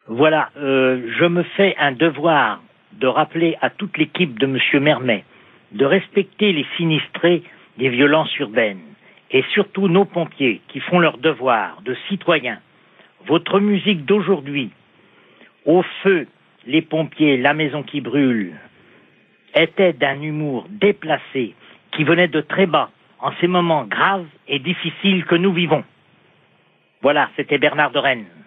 Voilà, je me fais un devoir de rappeler à toute l'équipe de Monsieur Mermet de respecter les sinistrés des violences urbaines et surtout nos pompiers qui font leur devoir de citoyens. Votre musique d'aujourd'hui, Au feu, les pompiers, la maison qui brûle, était d'un humour déplacé qui venait de très bas en ces moments graves et difficiles que nous vivons. Voilà, c'était Bernard de Rennes.